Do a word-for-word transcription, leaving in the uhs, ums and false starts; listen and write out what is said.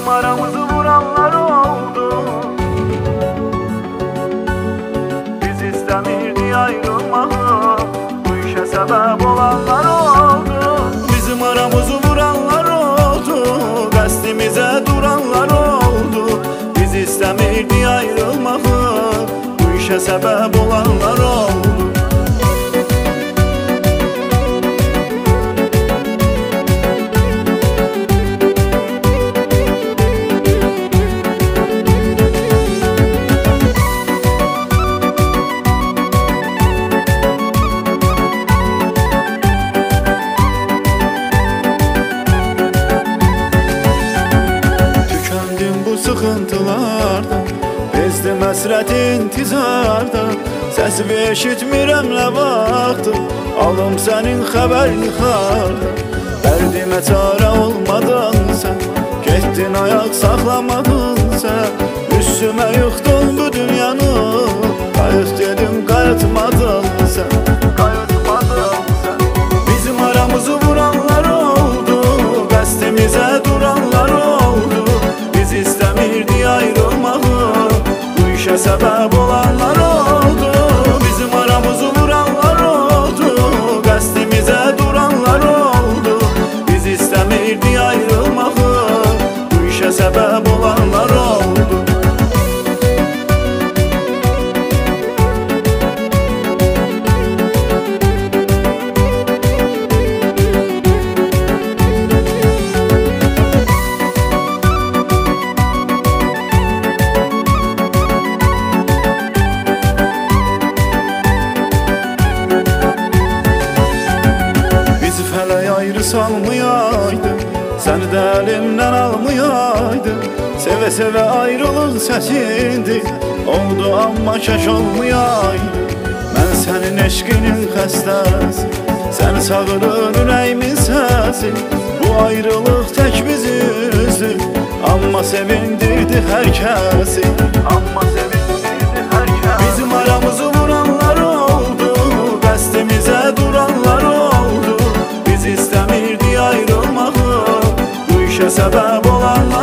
Bizim aramızı vuranlar oldu. Biz istemirdi ayrılmağı, bu işe sebep olanlar oldu. Bizim aramızı vuranlar oldu, qəsdimizə duranlar oldu. Biz istemirdi ayrılmağı, bu işe sebep olanlar oldu. Sıxıntılardan, bezdim həsrət intizardan. Səsini eşitmirəm nə vaxtdır, alım sənin xəbərini xardan. Dərdimə çarə olmadın sən, getdin ayaq saxlamadın sən. Üstümə yıxdın bu dünyanı, qayıt dedim qayıtmadın sən. Qayıtmadın sən. Bizim aramızı vuranlar oldu, qəsdimizə duranlar oldu. Biz istemirdi ayrılmağı, bu işe sebep olanlar oldu. Bizim aramızı vuranlar oldu, qəsdimizə duranlar oldu. Biz istemirdi ayrılmağı, bu işe sebep olanlar oldu. Ayrı salmayaydı, səni də əlimdən almayaydı. Sevə-sevə ayrılıq səsindi, oldu amma kəş olmayaydı. Mən sənin eşqinin xəstəsi, səni çağırır ürəyimin səsi. Bu ayrılıq tək bizi üzdü, amma sevindirdi hər kəsi. Amma sevindirdi hər kəsi. Bizim aramızı vuranlar oldu, qəsdimizə duranlar oldu. İstemirdi ayrılmağı, bu işe sebep olanlar